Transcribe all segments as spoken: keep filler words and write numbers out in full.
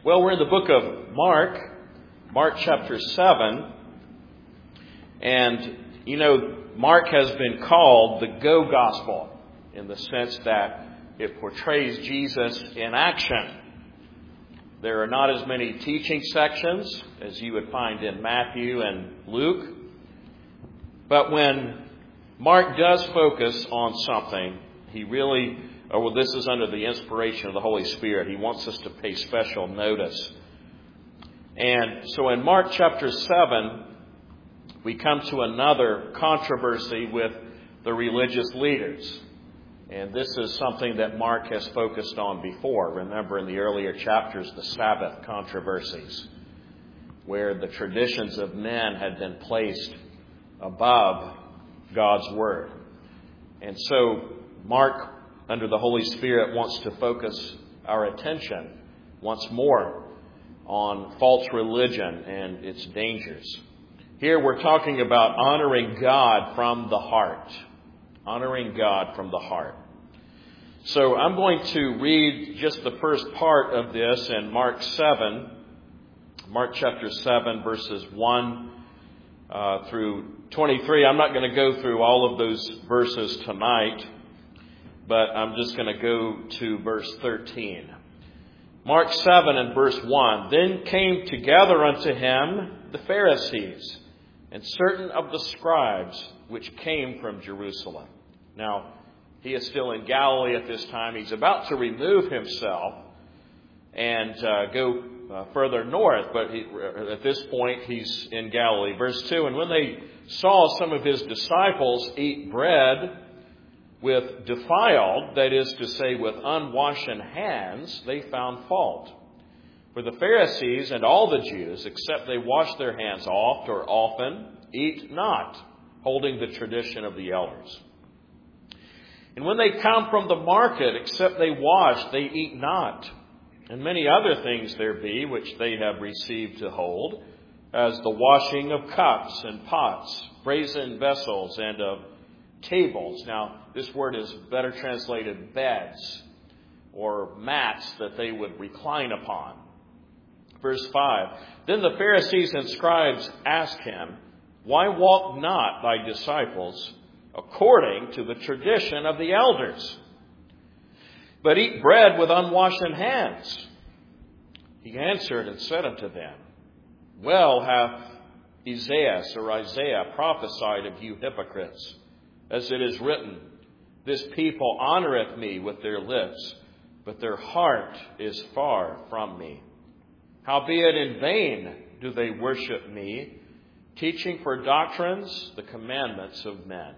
Well, we're in the book of Mark, Mark chapter seven. And, you know, Mark has been called the Go Gospel in the sense that it portrays Jesus in action. There are not as many teaching sections as you would find in Matthew and Luke. But when Mark does focus on something, he really, or well, this is under the inspiration of the Holy Spirit, he wants us to pay special notice. And so in Mark chapter seven, we come to another controversy with the religious leaders. And this is something that Mark has focused on before. Remember in the earlier chapters, the Sabbath controversies, where the traditions of men had been placed above God's Word. And so Mark, under the Holy Spirit, wants to focus our attention once more on false religion and its dangers. Here we're talking about honoring God from the heart. Honoring God from the heart. So I'm going to read just the first part of this in Mark seven, Mark chapter seven, verses one uh, through twenty-three. I'm not going to go through all of those verses tonight, but I'm just going to go to verse thirteen. Mark seven and verse one. Then came together unto him the Pharisees and certain of the scribes which came from Jerusalem. Now, he is still in Galilee at this time. He's about to remove himself and uh, go uh, further north, but he, at this point he's in Galilee. Verse two, and when they saw some of his disciples eat bread with defiled, that is to say, with unwashed hands, they found fault. For the Pharisees and all the Jews, except they wash their hands oft or often, eat not, holding the tradition of the elders. And when they come from the market, except they wash, they eat not. And many other things there be, which they have received to hold, as the washing of cups and pots, brazen vessels, and of tables. Now, this word is better translated beds, or mats that they would recline upon. Verse five, then the Pharisees and scribes asked him, why walk not thy disciples according to the tradition of the elders, but eat bread with unwashed hands? He answered and said unto them, well hath Isaiah or Isaiah prophesied of you hypocrites, as it is written, this people honoreth me with their lips, but their heart is far from me. Howbeit in vain do they worship me, teaching for doctrines the commandments of men.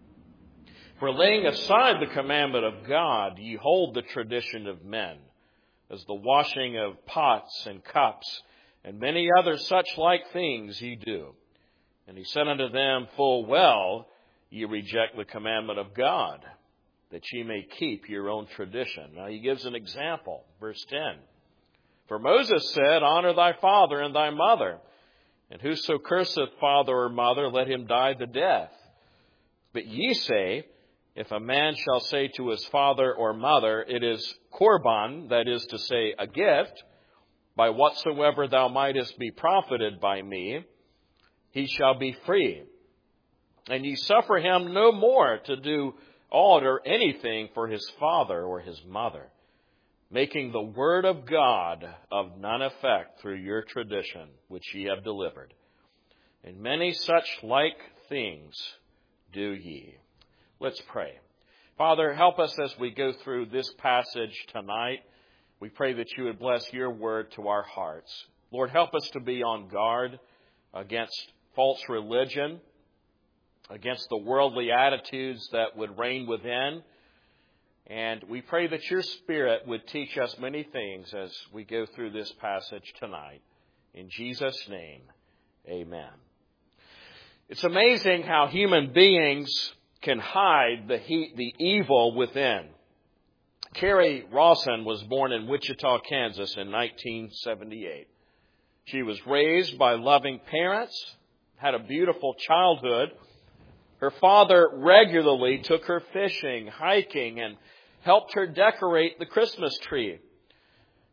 For laying aside the commandment of God, ye hold the tradition of men, as the washing of pots and cups, and many other such like things ye do. And he said unto them, full well, ye reject the commandment of God, that ye may keep your own tradition. Now he gives an example, verse ten. For Moses said, honor thy father and thy mother, and whoso curseth father or mother, let him die the death. But ye say, if a man shall say to his father or mother, it is korban, that is to say, a gift, by whatsoever thou mightest be profited by me, he shall be free. And ye suffer him no more to do aught or anything for his father or his mother, making the word of God of none effect through your tradition, which ye have delivered. And many such like things do ye. Let's pray. Father, help us as we go through this passage tonight. We pray that you would bless your word to our hearts. Lord, help us to be on guard against false religion, against the worldly attitudes that would reign within. And we pray that your Spirit would teach us many things as we go through this passage tonight. In Jesus' name, amen. It's amazing how human beings can hide the heat, the evil within. Carrie Rawson was born in Wichita, Kansas in nineteen seventy-eight. She was raised by loving parents, had a beautiful childhood. Her father regularly took her fishing, hiking, and helped her decorate the Christmas tree.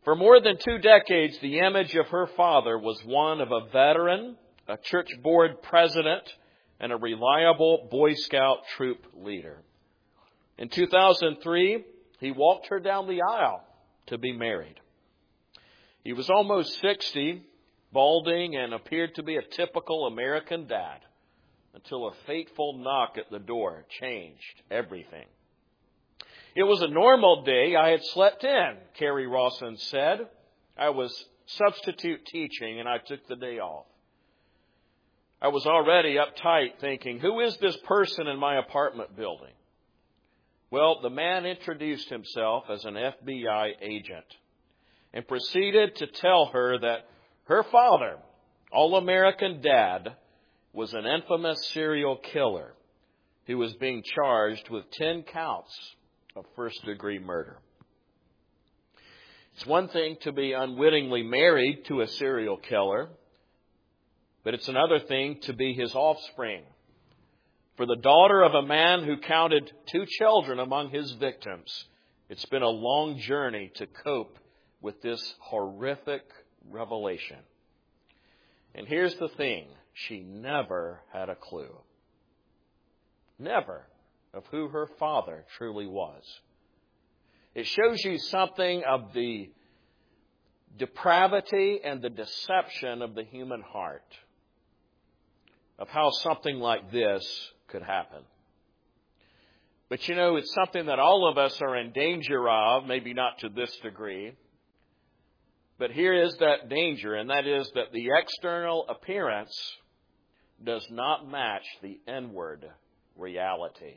For more than two decades, the image of her father was one of a veteran, a church board president, and a reliable Boy Scout troop leader. In two thousand three, he walked her down the aisle to be married. He was almost sixty, balding, and appeared to be a typical American dad until a fateful knock at the door changed everything. It was a normal day. I had slept in, Carrie Rawson said. I was substitute teaching and I took the day off. I was already uptight thinking, who is this person in my apartment building? Well, the man introduced himself as an F B I agent and proceeded to tell her that her father, all-American dad, was an infamous serial killer who was being charged with ten counts of first-degree murder. It's one thing to be unwittingly married to a serial killer, but it's another thing to be his offspring. For the daughter of a man who counted two children among his victims, it's been a long journey to cope with this horrific revelation. And here's the thing, she never had a clue. Never. Of who her father truly was. It shows you something of the depravity and the deception of the human heart, of how something like this could happen. But you know, it's something that all of us are in danger of, maybe not to this degree. But here is that danger, and that is that the external appearance does not match the inward reality.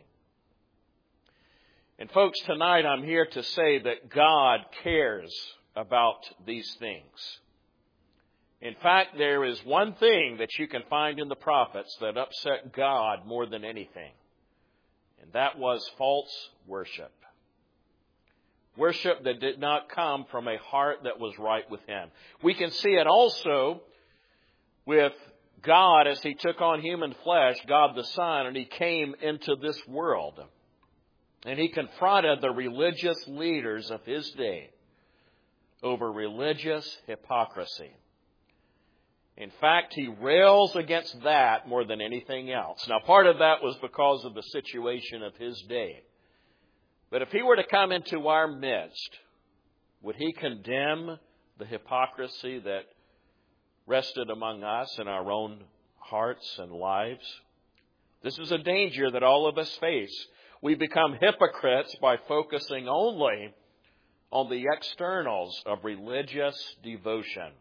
And folks, tonight I'm here to say that God cares about these things. In fact, there is one thing that you can find in the prophets that upset God more than anything. And that was false worship. Worship that did not come from a heart that was right with Him. We can see it also with God as He took on human flesh, God the Son, and He came into this world. And He confronted the religious leaders of His day over religious hypocrisy. In fact, He rails against that more than anything else. Now, part of that was because of the situation of His day. But if He were to come into our midst, would He condemn the hypocrisy that rested among us in our own hearts and lives? This is a danger that all of us face. We become hypocrites by focusing only on the externals of religious devotion.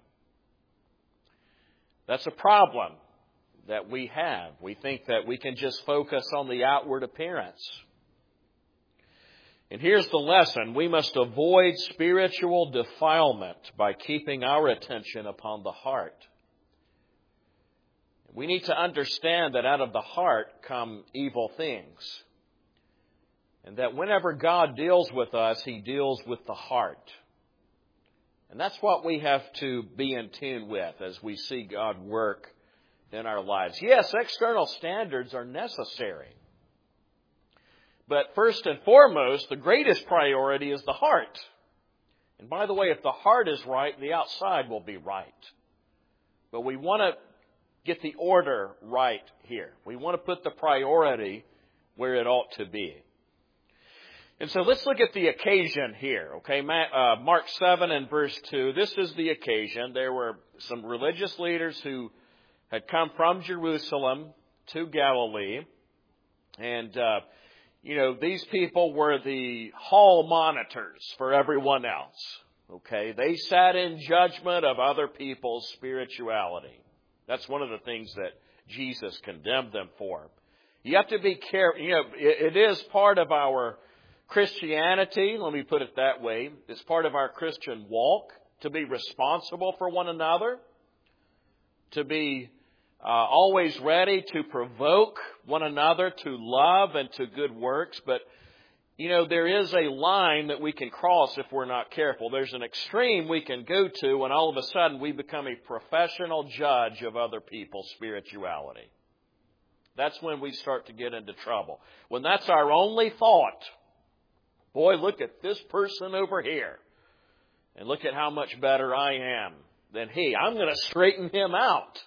That's a problem that we have. We think that we can just focus on the outward appearance. And here's the lesson. We must avoid spiritual defilement by keeping our attention upon the heart. We need to understand that out of the heart come evil things. And that whenever God deals with us, He deals with the heart. And that's what we have to be in tune with as we see God work in our lives. Yes, external standards are necessary. But first and foremost, the greatest priority is the heart. And by the way, if the heart is right, the outside will be right. But we want to get the order right here. We want to put the priority where it ought to be. And so let's look at the occasion here, okay? Mark seven and verse two. This is the occasion. There were some religious leaders who had come from Jerusalem to Galilee. And, uh, you know, these people were the hall monitors for everyone else, okay? They sat in judgment of other people's spirituality. That's one of the things that Jesus condemned them for. You have to be careful. You know, it, it is part of our Christianity, let me put it that way, is part of our Christian walk to be responsible for one another, to be uh, always ready to provoke one another to love and to good works. But, you know, there is a line that we can cross if we're not careful. There's an extreme we can go to when all of a sudden we become a professional judge of other people's spirituality. That's when we start to get into trouble. When that's our only thought. Boy, look at this person over here. and look at how much better I am than he. I'm going to straighten him out.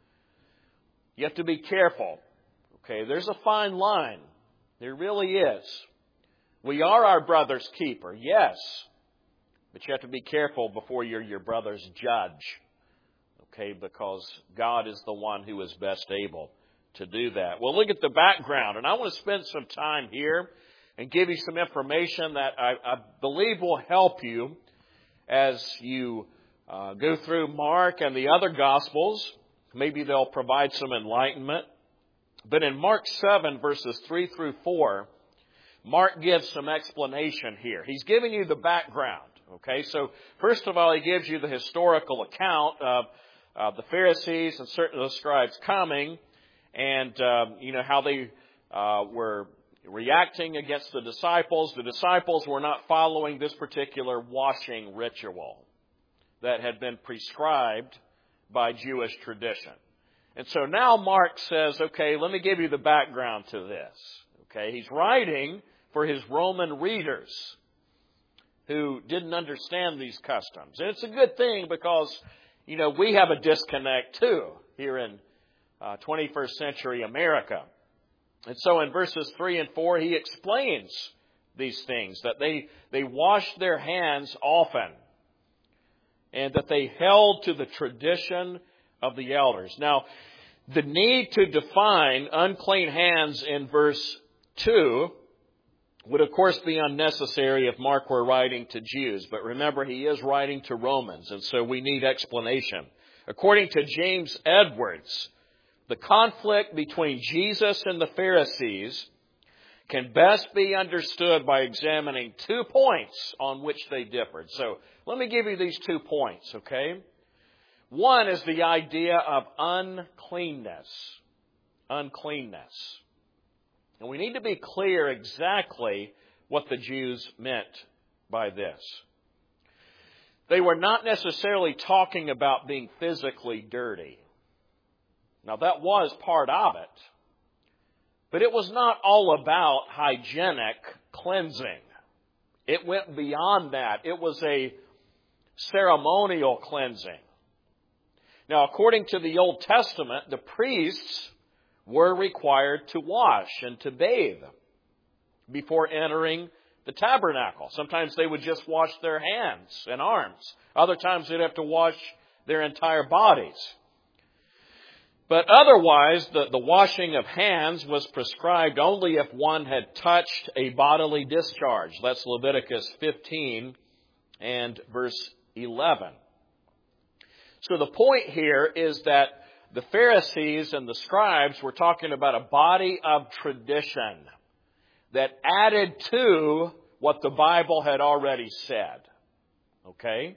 You have to be careful. Okay, there's a fine line. There really is. We are our brother's keeper, yes. But you have to be careful before you're your brother's judge. Okay, because God is the one who is best able to do that. Well, look at the background. And I want to spend some time here and give you some information that I, I believe will help you as you uh, go through Mark and the other Gospels. Maybe they'll provide some enlightenment. But in Mark seven, verses three through four, Mark gives some explanation here. He's giving you the background. Okay, so first of all, he gives you the historical account of uh, the Pharisees and certain of the scribes coming, and um, you know how they uh, were reacting against the disciples. The disciples were not following this particular washing ritual that had been prescribed by Jewish tradition. And so now Mark says, okay, let me give you the background to this. Okay, he's writing for his Roman readers who didn't understand these customs. And it's a good thing because, you know, we have a disconnect too here in uh, twenty-first century America. And so in verses three and four, he explains these things, that they, they washed their hands often and that they held to the tradition of the elders. Now, the need to define unclean hands in verse two would, of course, be unnecessary if Mark were writing to Jews. But remember, he is writing to Romans, and so we need explanation. According to James Edwards, the conflict between Jesus and the Pharisees can best be understood by examining two points on which they differed. So let me give you these two points, okay? One is the idea of uncleanness. Uncleanness. And we need to be clear exactly what the Jews meant by this. They were not necessarily talking about being physically dirty. Now, that was part of it. But it was not all about hygienic cleansing. It went beyond that. It was a ceremonial cleansing. Now, according to the Old Testament, the priests were required to wash and to bathe before entering the tabernacle. Sometimes they would just wash their hands and arms. Other times they'd have to wash their entire bodies. But otherwise, the, the washing of hands was prescribed only if one had touched a bodily discharge. That's Leviticus fifteen and verse eleven. So the point here is that the Pharisees and the scribes were talking about a body of tradition that added to what the Bible had already said. Okay?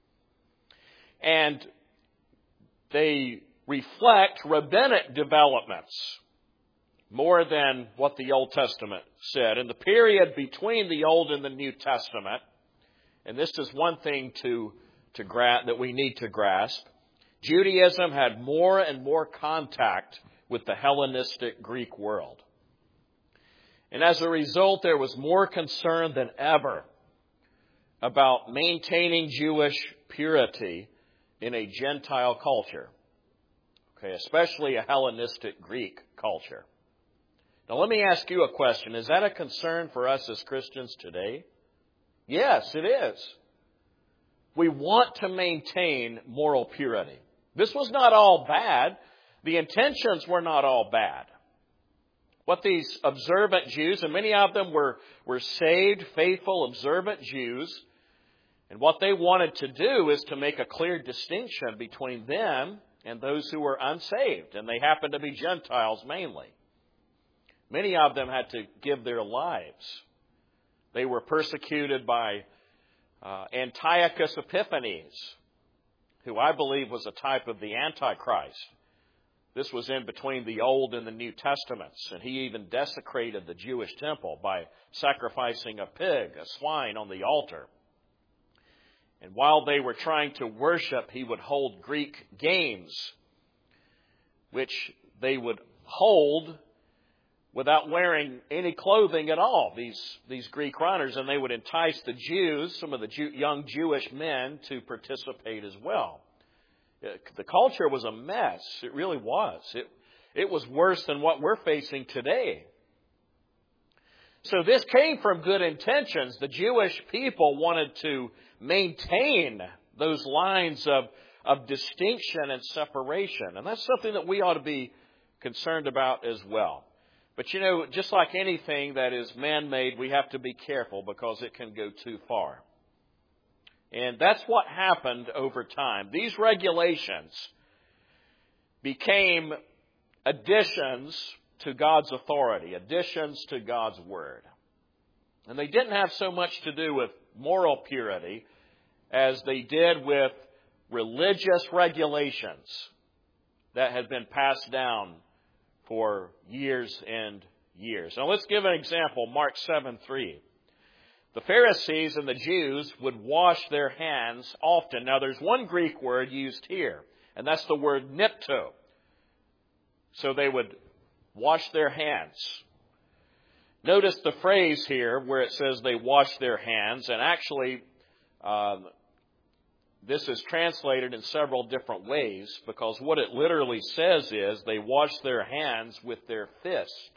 And they reflect rabbinic developments more than what the Old Testament said. In the period between the Old and the New Testament, and this is one thing to, to gra- that we need to grasp, Judaism had more and more contact with the Hellenistic Greek world. And as a result, there was more concern than ever about maintaining Jewish purity in a Gentile culture. Okay, especially a Hellenistic Greek culture. Now let me ask you a question. Is that a concern for us as Christians today? Yes, it is. We want to maintain moral purity. This was not all bad. The intentions were not all bad. What these observant Jews, and many of them were, were saved, faithful, observant Jews, and what they wanted to do is to make a clear distinction between them and those who were unsaved, and they happened to be Gentiles mainly. Many of them had to give their lives. They were persecuted by uh, Antiochus Epiphanes, who I believe was a type of the Antichrist. This was in between the Old and the New Testaments, and he even desecrated the Jewish temple by sacrificing a pig, a swine, on the altar. And while they were trying to worship, he would hold Greek games, which they would hold without wearing any clothing at all, these, these Greek runners, and they would entice the Jews, some of the Jew, young Jewish men, to participate as well. The culture was a mess. It really was. It, it was worse than what we're facing today. So this came from good intentions. The Jewish people wanted to maintain those lines of, of distinction and separation. And that's something that we ought to be concerned about as well. But you know, just like anything that is man-made, we have to be careful because it can go too far. And that's what happened over time. These regulations became additions to God's authority, additions to God's Word. And they didn't have so much to do with moral purity as they did with religious regulations that had been passed down for years and years. Now let's give an example, Mark seven three. The Pharisees and the Jews would wash their hands often. Now there's one Greek word used here, and that's the word nipto. So they would wash their hands. Notice the phrase here where it says they wash their hands, and actually um, this is translated in several different ways because what it literally says is they wash their hands with their fist.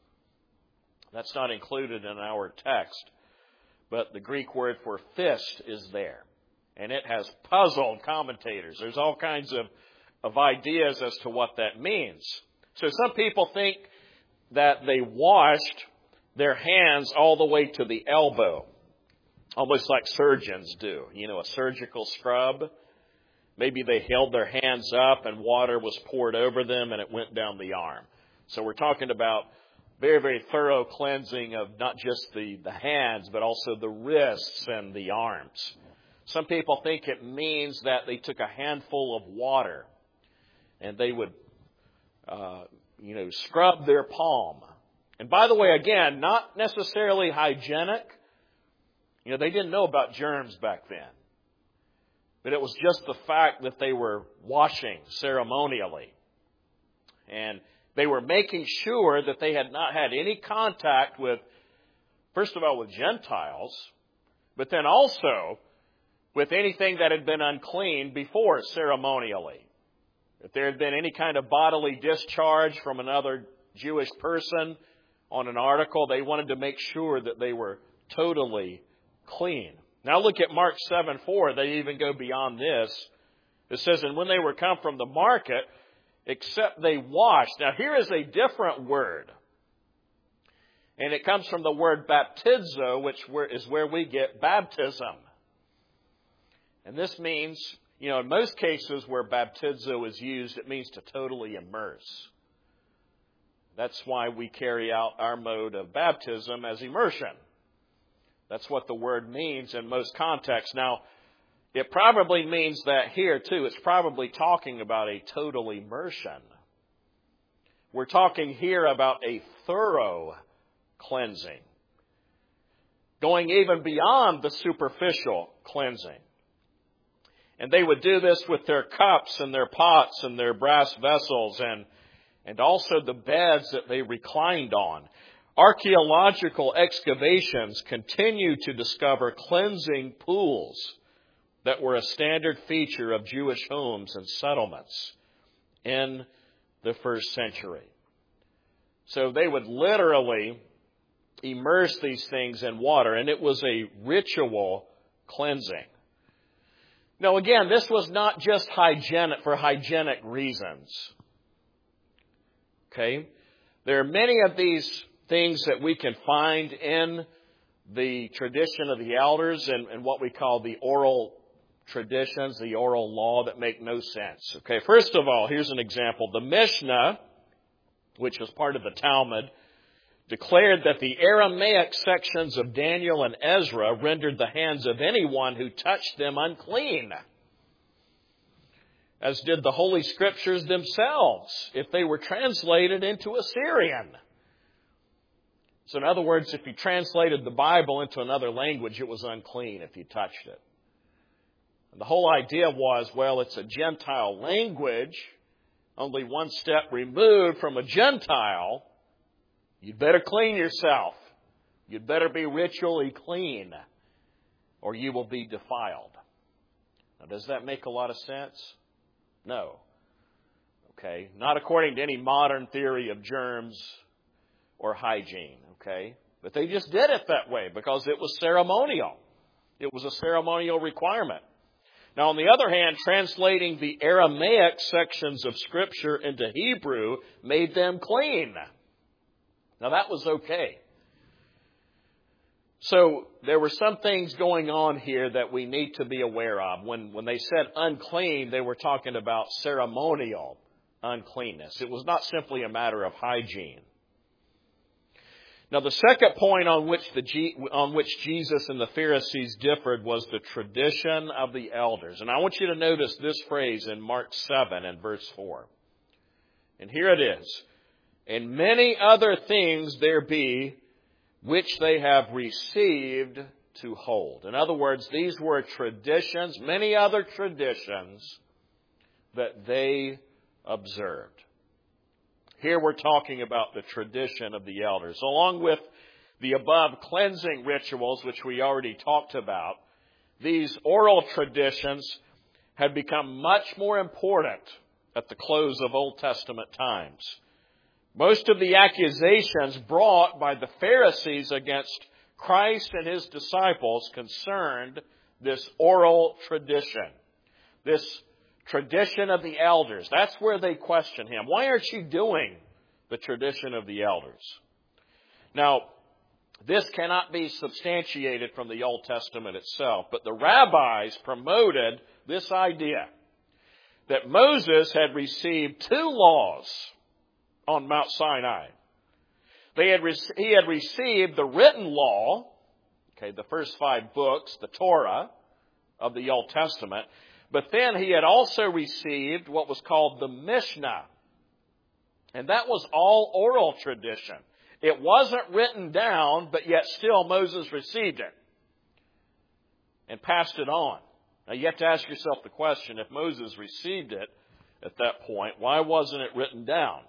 That's not included in our text. But the Greek word for fist is there. And it has puzzled commentators. There's all kinds of, of ideas as to what that means. So some people think that they washed their hands all the way to the elbow. Almost like surgeons do. You know, a surgical scrub. Maybe they held their hands up and water was poured over them and it went down the arm. So we're talking about very, very thorough cleansing of not just the, the hands, but also the wrists and the arms. Some people think it means that they took a handful of water and they would, uh, you know, scrub their palm. And by the way, again, not necessarily hygienic. You know, they didn't know about germs back then. But it was just the fact that they were washing ceremonially. And they were making sure that they had not had any contact with, first of all, with Gentiles, but then also with anything that had been unclean before ceremonially. If there had been any kind of bodily discharge from another Jewish person on an article, they wanted to make sure that they were totally clean. Now look at Mark seven four. They even go beyond this. It says, and when they were come from the market, except they washed. Now here is a different word. And it comes from the word baptizo, which is where we get baptism. And this means, you know, in most cases where baptizo is used, it means to totally immerse. That's why we carry out our mode of baptism as immersion. That's what the word means in most contexts. Now, it probably means that here, too. It's probably talking about a total immersion. We're talking here about a thorough cleansing. Going even beyond the superficial cleansing. And they would do this with their cups and their pots and their brass vessels and, and also the beds that they reclined on. Archaeological excavations continue to discover cleansing pools that were a standard feature of Jewish homes and settlements in the first century. So they would literally immerse these things in water, and it was a ritual cleansing. Now again, this was not just hygienic for hygienic reasons. Okay? There are many of these things that we can find in the tradition of the elders and, and what we call the oral traditions, the oral law that make no sense. Okay, first of all, here's an example. The Mishnah, which was part of the Talmud, declared that the Aramaic sections of Daniel and Ezra rendered the hands of anyone who touched them unclean, as did the Holy Scriptures themselves if they were translated into Assyrian. So in other words, if you translated the Bible into another language, it was unclean if you touched it. And the whole idea was, well, it's a Gentile language, only one step removed from a Gentile, You'd better clean yourself. You'd better be ritually clean, or you will be defiled. Now, does that make a lot of sense? No. Okay? Not according to any modern theory of germs or hygiene. Okay? But they just did it that way because it was ceremonial. It was a ceremonial requirement. Now, on the other hand, translating the Aramaic sections of Scripture into Hebrew made them clean. Now, that was okay. So, there were some things going on here that we need to be aware of. When, when they said unclean, they were talking about ceremonial uncleanness. It was not simply a matter of hygiene. Now, the second point on which the on which Jesus and the Pharisees differed was the tradition of the elders. And I want you to notice this phrase in Mark seven and verse four. And here it is. And many other things there be which they have received to hold. In other words, these were traditions, many other traditions that they observed. Here we're talking about the tradition of the elders. Along with the above cleansing rituals, which we already talked about, these oral traditions had become much more important at the close of Old Testament times. Most of the accusations brought by the Pharisees against Christ and his disciples concerned this oral tradition, this tradition of the elders. That's where they question him. Why aren't you doing the tradition of the elders? Now, this cannot be substantiated from the Old Testament itself, but the rabbis promoted this idea that Moses had received two laws on Mount Sinai. They had re- he had received the written law, okay, the first five books, the Torah of the Old Testament, but then he had also received what was called the Mishnah. And that was all oral tradition. It wasn't written down, but yet still Moses received it and passed it on. Now you have to ask yourself the question, if Moses received it at that point, why wasn't it written down?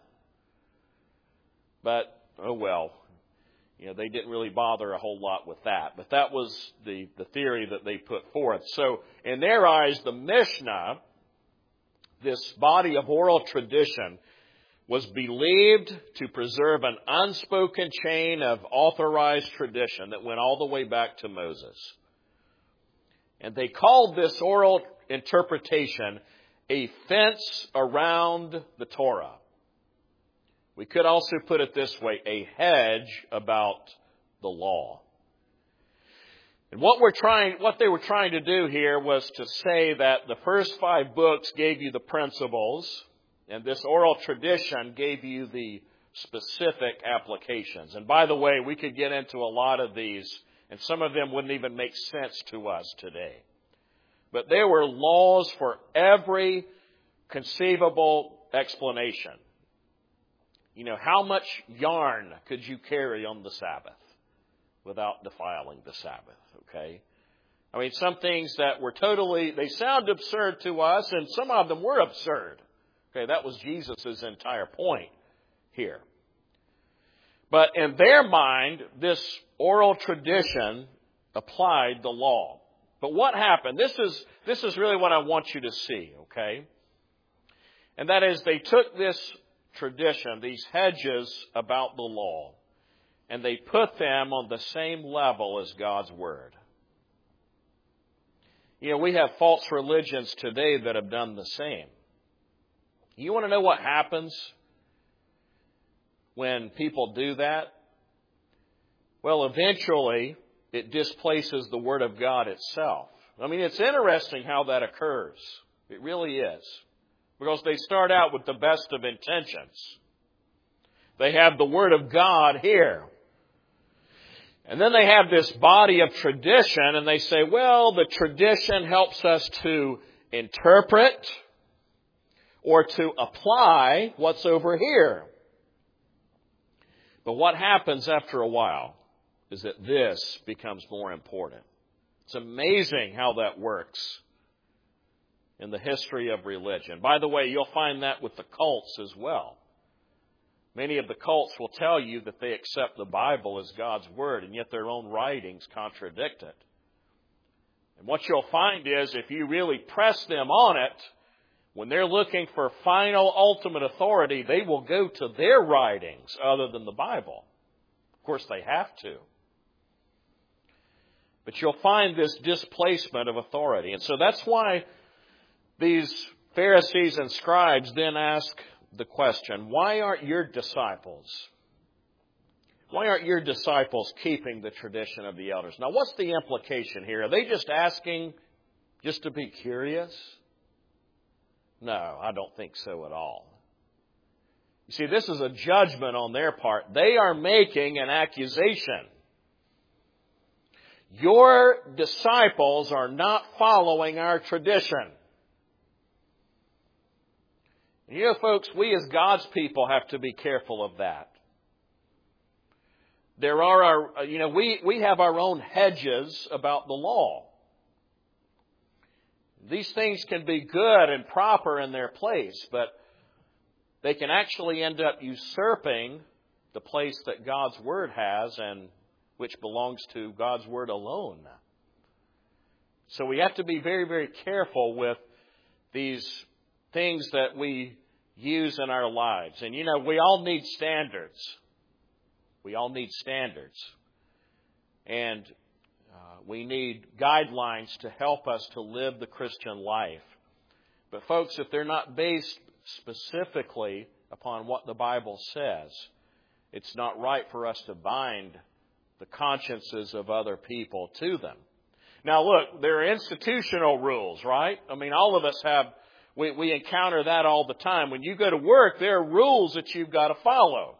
But, oh well, you know, they didn't really bother a whole lot with that. But that was the, the theory that they put forth. So, in their eyes, the Mishnah, this body of oral tradition, was believed to preserve an unspoken chain of authorized tradition that went all the way back to Moses. And they called this oral interpretation a fence around the Torah. We could also put it this way, a hedge about the law. And what we're trying, what they were trying to do here was to say that the first five books gave you the principles, and this oral tradition gave you the specific applications. And by the way, we could get into a lot of these, and some of them wouldn't even make sense to us today. But there were laws for every conceivable explanation. You know, how much yarn could you carry on the Sabbath without defiling the Sabbath, okay? I mean, some things that were totally, they sound absurd to us, and some of them were absurd. Okay, that was Jesus' entire point here. But in their mind, this oral tradition applied the law. But what happened? This is, this is really what I want you to see, okay? And that is, they took this tradition, these hedges about the law, and they put them on the same level as God's Word. You know, we have false religions today that have done the same. You want to know what happens when people do that? Well, eventually, it displaces the Word of God itself. I mean, it's interesting how that occurs. It really is. Because they start out with the best of intentions. They have the Word of God here. And then they have this body of tradition, and they say, well, the tradition helps us to interpret or to apply what's over here. But what happens after a while is that this becomes more important. It's amazing how that works in the history of religion. By the way, you'll find that with the cults as well. Many of the cults will tell you that they accept the Bible as God's Word, and yet their own writings contradict it. And what you'll find is, if you really press them on it, when they're looking for final, ultimate authority, they will go to their writings other than the Bible. Of course, they have to. But you'll find this displacement of authority. And so that's why these Pharisees and scribes then ask the question, why aren't your disciples, why aren't your disciples keeping the tradition of the elders? Now, what's the implication here? Are they just asking just to be curious? No, I don't think so at all. You see, this is a judgment on their part. They are making an accusation. Your disciples are not following our tradition. And you know, folks, we as God's people have to be careful of that. There are our, you know, we, we have our own hedges about the law. These things can be good and proper in their place, but they can actually end up usurping the place that God's Word has, and which belongs to God's Word alone. So we have to be very, very careful with these things that we use in our lives. And you know, we all need standards. We all need standards. And uh, we need guidelines to help us to live the Christian life. But folks, if they're not based specifically upon what the Bible says, it's not right for us to bind the consciences of other people to them. Now look, there are institutional rules, right? I mean, all of us have, we, we encounter that all the time. When you go to work, there are rules that you've got to follow.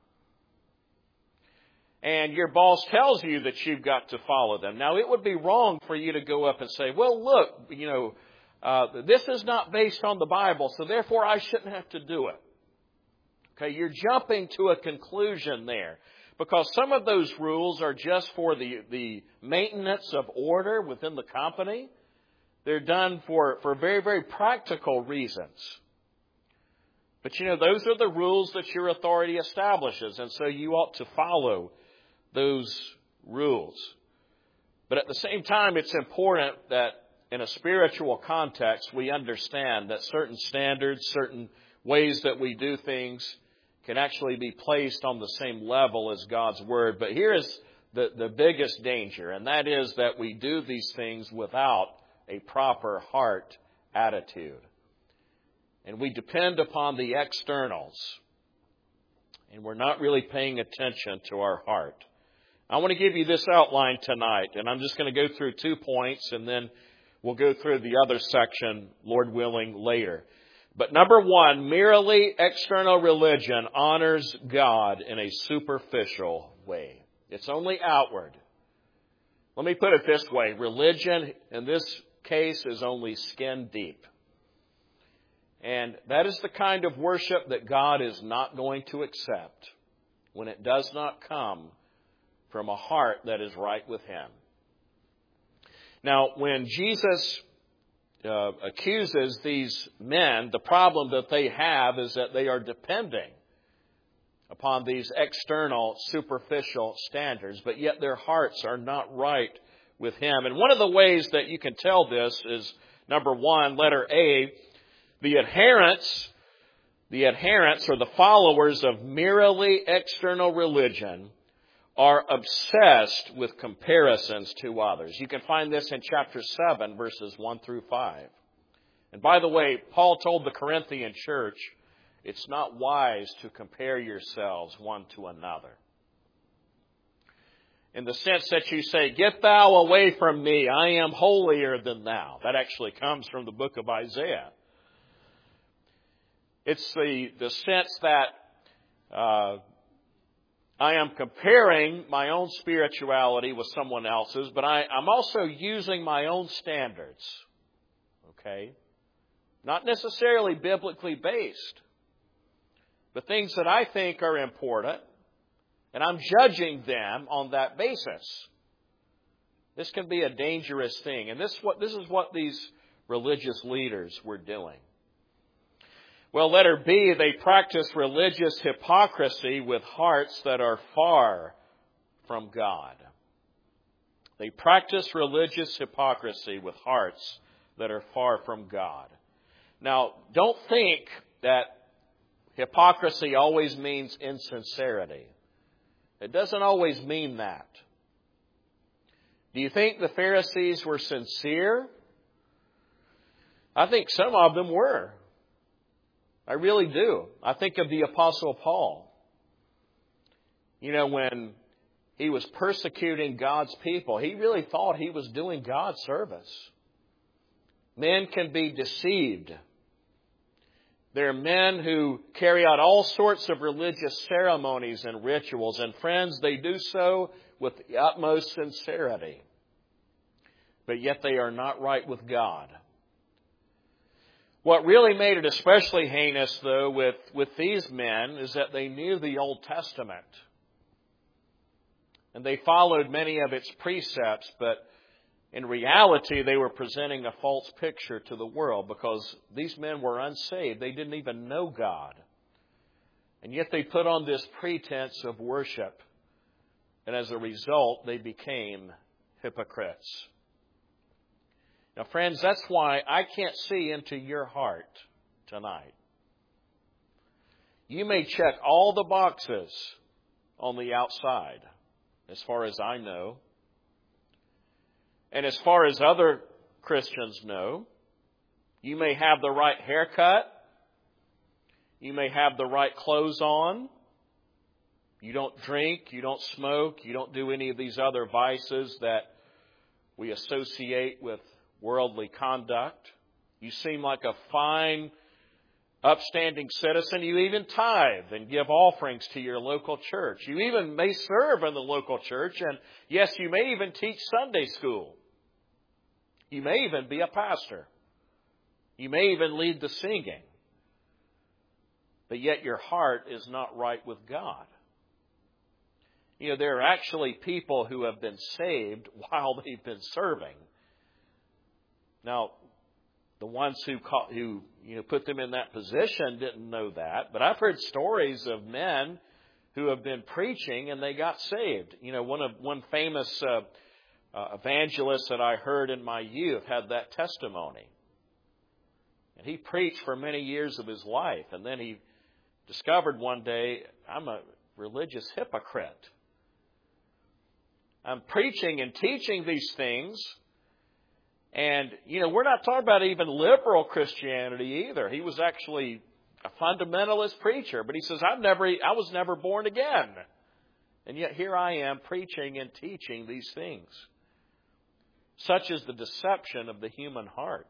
And your boss tells you that you've got to follow them. Now, it would be wrong for you to go up and say, well, look, you know, uh, this is not based on the Bible, so therefore I shouldn't have to do it. Okay, you're jumping to a conclusion there. Because some of those rules are just for the, the maintenance of order within the company. They're done for, for very, very practical reasons. But you know, those are the rules that your authority establishes, and so you ought to follow those rules. But at the same time, it's important that in a spiritual context, we understand that certain standards, certain ways that we do things can actually be placed on the same level as God's Word. But here is the, the biggest danger, and that is that we do these things without a proper heart attitude. And we depend upon the externals, and we're not really paying attention to our heart. I want to give you this outline tonight, and I'm just going to go through two points, and then we'll go through the other section, Lord willing, later. But number one, merely external religion honors God in a superficial way. It's only outward. Let me put it this way. Religion, in this case, is only skin deep. And that is the kind of worship that God is not going to accept when it does not come from a heart that is right with Him. Now, when Jesus uh, accuses these men, the problem that they have is that they are depending upon these external, superficial standards, but yet their hearts are not right with Him. And one of the ways that you can tell this is, number one, letter A, the adherents, the adherents or the followers of merely external religion are obsessed with comparisons to others. You can find this in chapter seven, verses one through five. And by the way, Paul told the Corinthian church, it's not wise to compare yourselves one to another. In the sense that you say, get thou away from me, I am holier than thou. That actually comes from the book of Isaiah. It's the, the sense that uh, I am comparing my own spirituality with someone else's, but I, I'm also using my own standards. Okay? Not necessarily biblically based, but things that I think are important, and I'm judging them on that basis. This can be a dangerous thing, and this, what, this is what these religious leaders were doing. Well, letter B, they practice religious hypocrisy with hearts that are far from God. They practice religious hypocrisy with hearts that are far from God. Now, don't think that hypocrisy always means insincerity. It doesn't always mean that. Do you think the Pharisees were sincere? I think some of them were. I really do. I think of the Apostle Paul. You know, when he was persecuting God's people, he really thought he was doing God's service. Men can be deceived. There are men who carry out all sorts of religious ceremonies and rituals. And friends, they do so with the utmost sincerity. But yet they are not right with God. What really made it especially heinous, though, with, with these men is that they knew the Old Testament. And they followed many of its precepts, but in reality, they were presenting a false picture to the world because these men were unsaved. They didn't even know God. And yet they put on this pretense of worship. And as a result, they became hypocrites. Now, friends, that's why I can't see into your heart tonight. You may check all the boxes on the outside, as far as I know. And as far as other Christians know, you may have the right haircut. You may have the right clothes on. You don't drink. You don't smoke. You don't do any of these other vices that we associate with worldly conduct. You seem like a fine, upstanding citizen. You even tithe and give offerings to your local church. You even may serve in the local church. And yes, you may even teach Sunday school. You may even be a pastor. You may even lead the singing. But yet your heart is not right with God. You know, there are actually people who have been saved while they've been serving. Now, the ones who call, who you know put them in that position didn't know that. But I've heard stories of men who have been preaching and they got saved. You know, one of one famous uh, uh, evangelist that I heard in my youth had that testimony. And he preached for many years of his life. And then he discovered one day, I'm a religious hypocrite. I'm preaching and teaching these things. And, you know, we're not talking about even liberal Christianity either. He was actually a fundamentalist preacher. But he says, I've never, I was never born again. And yet here I am preaching and teaching these things. Such is the deception of the human heart.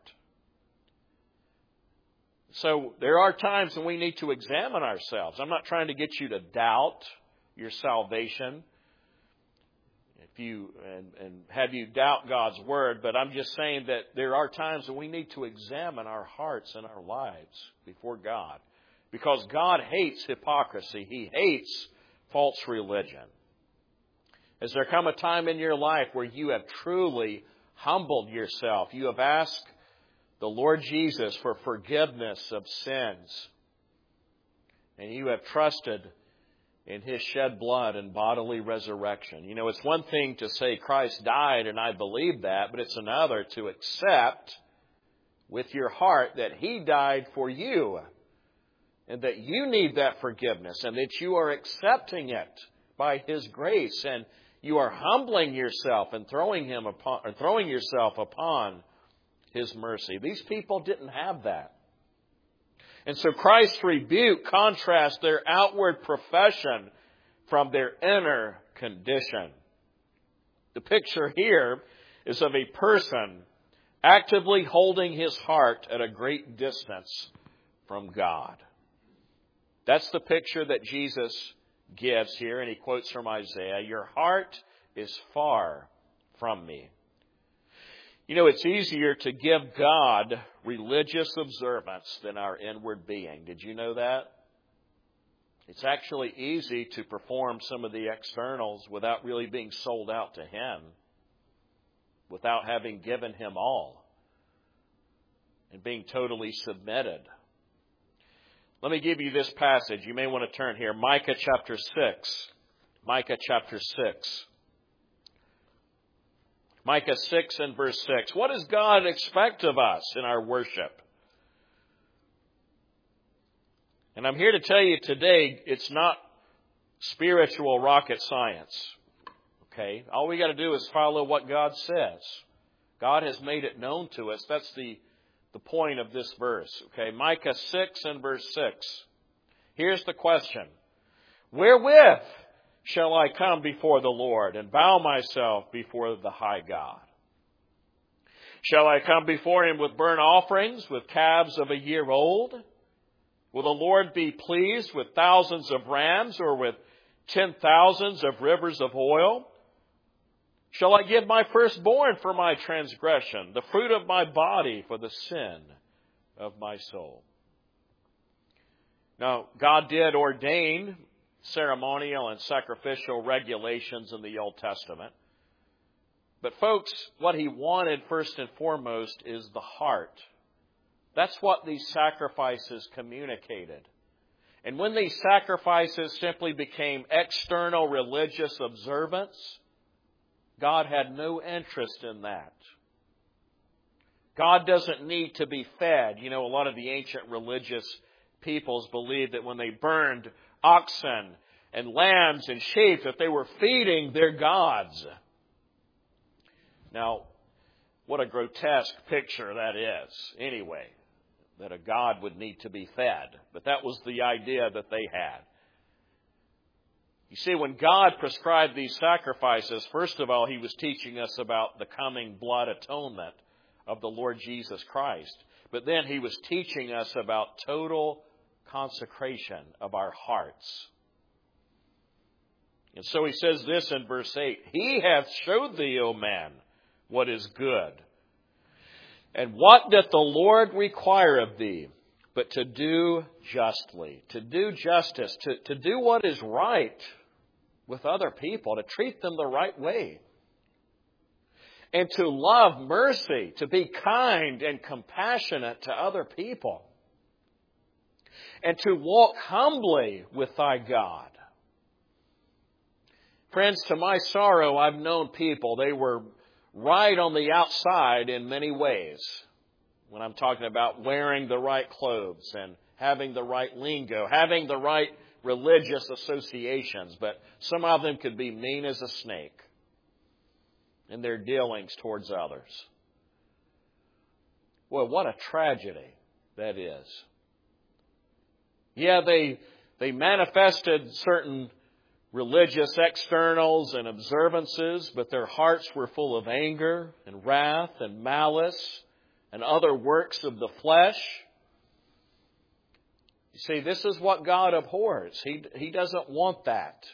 So there are times when we need to examine ourselves. I'm not trying to get you to doubt your salvation. If you and, and have you doubt God's word, but I'm just saying that there are times when we need to examine our hearts and our lives before God. Because God hates hypocrisy. He hates false religion. Has there come a time in your life where you have truly humbled yourself? You have asked the Lord Jesus for forgiveness of sins. And you have trusted in His shed blood and bodily resurrection. You know, it's one thing to say Christ died and I believe that, but it's another to accept with your heart that He died for you and that you need that forgiveness and that you are accepting it by His grace and you are humbling yourself and throwing Him upon, or throwing yourself upon His mercy. These people didn't have that. And so Christ's rebuke contrasts their outward profession from their inner condition. The picture here is of a person actively holding his heart at a great distance from God. That's the picture that Jesus gives here, and He quotes from Isaiah, "Your heart is far from me." You know, it's easier to give God religious observance than our inward being. Did you know that? It's actually easy to perform some of the externals without really being sold out to Him, without having given Him all, and being totally submitted. Let me give you this passage. You may want to turn here. Micah chapter six. Micah chapter six. Micah six and verse six. What does God expect of us in our worship? And I'm here to tell you today, it's not spiritual rocket science. Okay? All we got to do is follow what God says. God has made it known to us. That's the, the point of this verse. Okay? Micah six and verse six. Here's the question. Wherewith shall I come before the Lord and bow myself before the high God? Shall I come before him with burnt offerings, with calves of a year old? Will the Lord be pleased with thousands of rams or with ten thousands of rivers of oil? Shall I give my firstborn for my transgression, the fruit of my body for the sin of my soul? Now, God did ordain ceremonial and sacrificial regulations in the Old Testament. But folks, what he wanted first and foremost is the heart. That's what these sacrifices communicated. And when these sacrifices simply became external religious observance, God had no interest in that. God doesn't need to be fed. You know, a lot of the ancient religious peoples believed that when they burned oxen and lambs and sheep, that they were feeding their gods. Now, what a grotesque picture that is, anyway, that a god would need to be fed. But that was the idea that they had. You see, when God prescribed these sacrifices, first of all, he was teaching us about the coming blood atonement of the Lord Jesus Christ. But then he was teaching us about total consecration of our hearts. And so he says this in verse eight, He hath showed thee, O man, what is good. And what doth the Lord require of thee? But to do justly, to do justice, to, to do what is right with other people, to treat them the right way. And to love mercy, to be kind and compassionate to other people. And to walk humbly with thy God. Friends, to my sorrow, I've known people, they were right on the outside in many ways. When I'm talking about wearing the right clothes and having the right lingo, having the right religious associations, but some of them could be mean as a snake in their dealings towards others. Well, what a tragedy that is. Yeah, they they manifested certain religious externals and observances, but their hearts were full of anger and wrath and malice and other works of the flesh. You see, this is what God abhors. He, he doesn't want that.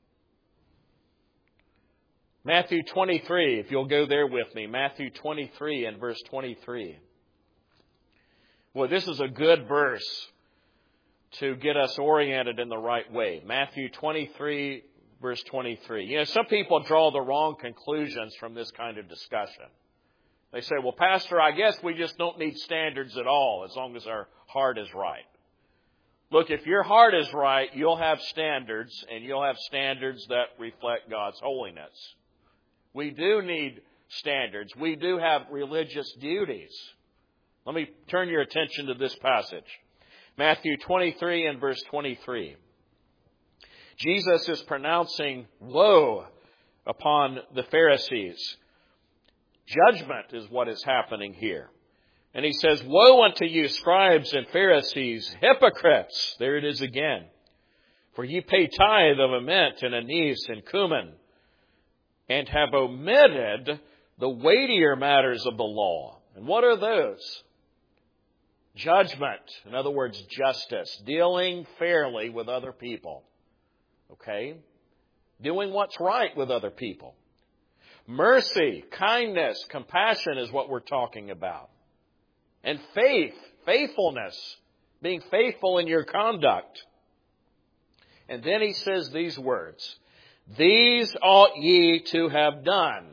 Matthew twenty-three, if you'll go there with me. Matthew twenty-three and verse twenty-three. Well, this is a good verse to get us oriented in the right way. Matthew twenty-three, verse twenty-three. You know, some people draw the wrong conclusions from this kind of discussion. They say, well, Pastor, I guess we just don't need standards at all as long as our heart is right. Look, if your heart is right, you'll have standards, and you'll have standards that reflect God's holiness. We do need standards. We do have religious duties. Let me turn your attention to this passage. Matthew twenty-three and verse twenty-three. Jesus is pronouncing woe upon the Pharisees. Judgment is what is happening here. And he says, woe unto you, scribes and Pharisees, hypocrites. There it is again. For ye pay tithe of a mint and anise and cumin, and have omitted the weightier matters of the law. And what are those? Judgment. In other words, justice. Dealing fairly with other people. Okay? Doing what's right with other people. Mercy, kindness, compassion is what we're talking about. And faith, faithfulness, being faithful in your conduct. And then he says these words, these ought ye to have done,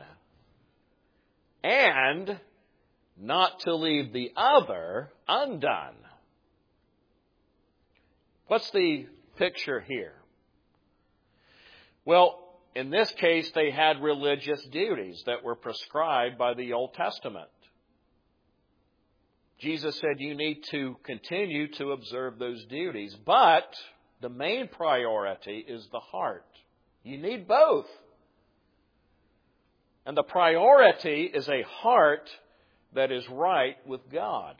and not to leave the other undone. What's the picture here? Well, in this case, they had religious duties that were prescribed by the Old Testament. Jesus said you need to continue to observe those duties, but the main priority is the heart. You need both. And the priority is a heart that is right with God.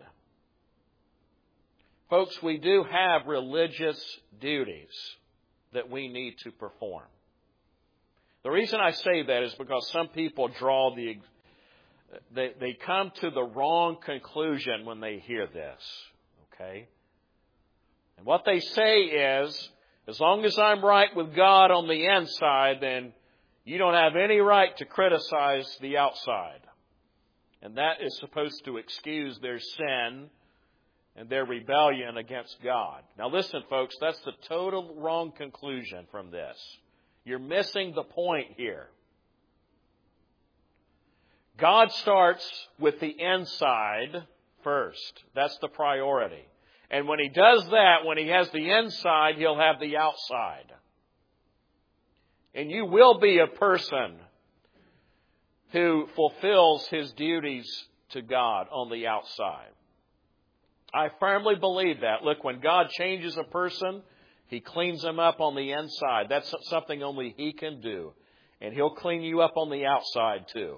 Folks, we do have religious duties that we need to perform. The reason I say that is because some people draw the, they, they come to the wrong conclusion when they hear this. Okay? And what they say is, as long as I'm right with God on the inside, then you don't have any right to criticize the outside. And that is supposed to excuse their sin and their rebellion against God. Now listen, folks, that's the total wrong conclusion from this. You're missing the point here. God starts with the inside first. That's the priority. And when He does that, when He has the inside, He'll have the outside. And you will be a person who fulfills his duties to God on the outside. I firmly believe that. Look, when God changes a person, He cleans them up on the inside. That's something only He can do. And He'll clean you up on the outside too.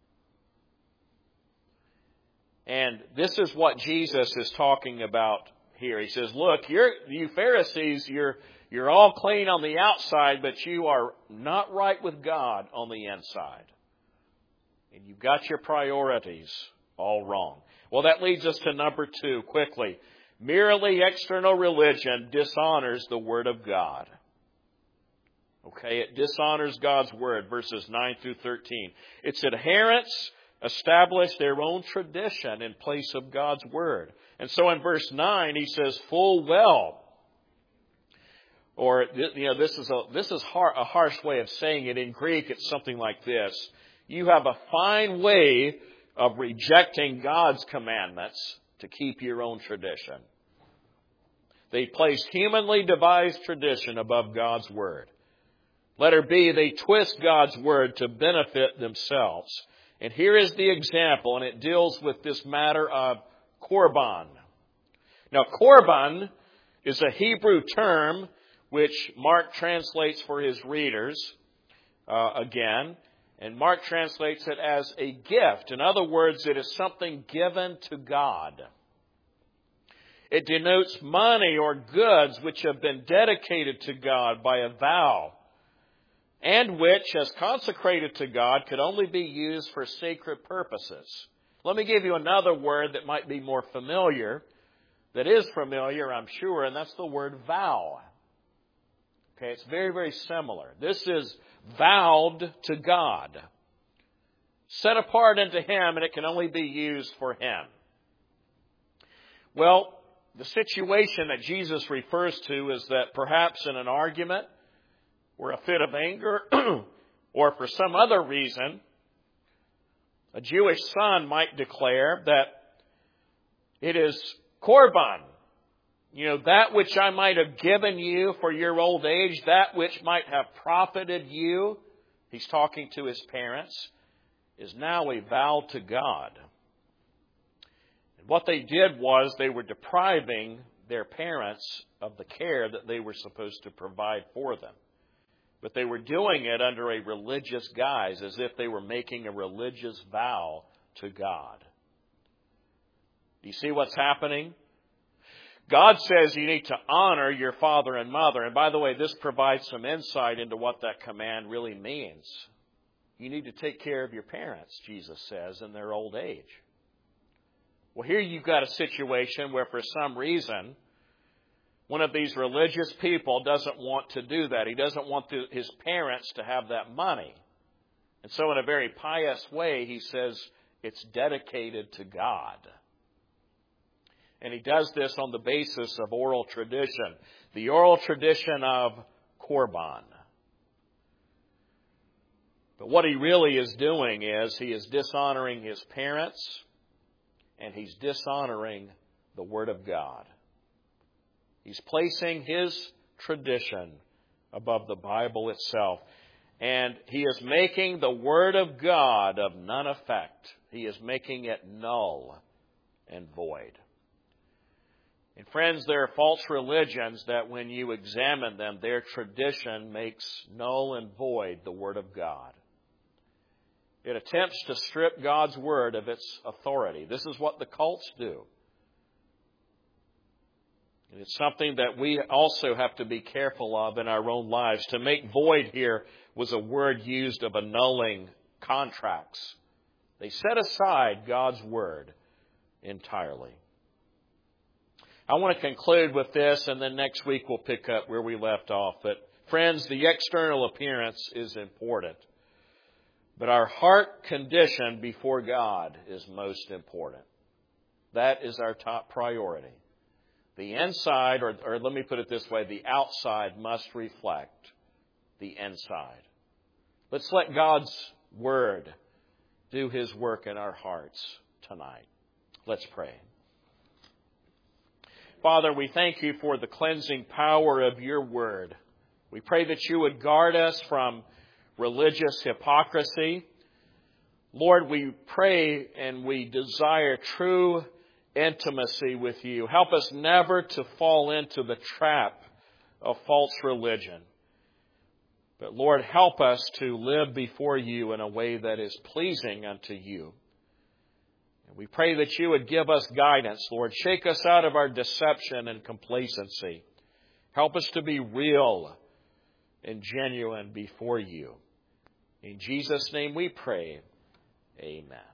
And this is what Jesus is talking about here. He says, look, you're, you Pharisees, you're, you're all clean on the outside, but you are not right with God on the inside. And you've got your priorities all wrong. Well, that leads us to number two, quickly. Merely external religion dishonors the Word of God. Okay, it dishonors God's Word, verses nine through thirteen. Its adherents establish their own tradition in place of God's Word. And so in verse nine, he says, full well. Or, you know, this is a, this is har- a harsh way of saying it. In Greek, it's something like this. You have a fine way of rejecting God's commandments to keep your own tradition. They place humanly devised tradition above God's Word. Letter B, they twist God's Word to benefit themselves. And here is the example, and it deals with this matter of korban. Now, korban is a Hebrew term which Mark translates for his readers uh, again. And Mark translates it as a gift. In other words, it is something given to God. It denotes money or goods which have been dedicated to God by a vow, and which, as consecrated to God, could only be used for sacred purposes. Let me give you another word that might be more familiar, that is familiar, I'm sure, and that's the word vow. Okay, it's very, very similar. This is vowed to God, set apart unto Him, and it can only be used for Him. Well, the situation that Jesus refers to is that perhaps in an argument or a fit of anger or for some other reason, a Jewish son might declare that it is korban. You know, that which I might have given you for your old age, that which might have profited you, he's talking to his parents, is now a vow to God. And what they did was they were depriving their parents of the care that they were supposed to provide for them. But they were doing it under a religious guise, as if they were making a religious vow to God. Do you see what's happening? God says you need to honor your father and mother. And by the way, this provides some insight into what that command really means. You need to take care of your parents, Jesus says, in their old age. Well, here you've got a situation where for some reason, one of these religious people doesn't want to do that. He doesn't want the, his parents to have that money. And so in a very pious way, he says it's dedicated to God. And he does this on the basis of oral tradition, the oral tradition of korban. But what he really is doing is he is dishonoring his parents, and he's dishonoring the Word of God. He's placing his tradition above the Bible itself. And he is making the Word of God of none effect. He is making it null and void. And friends, there are false religions that when you examine them, their tradition makes null and void the Word of God. It attempts to strip God's Word of its authority. This is what the cults do. And it's something that we also have to be careful of in our own lives. To make void here was a word used of annulling contracts. They set aside God's Word entirely. I want to conclude with this, and then next week we'll pick up where we left off. But friends, the external appearance is important. But our heart condition before God is most important. That is our top priority. The inside, or, or let me put it this way, the outside must reflect the inside. Let's let God's Word do His work in our hearts tonight. Let's pray. Father, we thank you for the cleansing power of your Word. We pray that you would guard us from religious hypocrisy. Lord, we pray and we desire true intimacy with you. Help us never to fall into the trap of false religion. But Lord, help us to live before you in a way that is pleasing unto you. And we pray that you would give us guidance, Lord. Shake us out of our deception and complacency. Help us to be real and genuine before you. In Jesus' name we pray. Amen.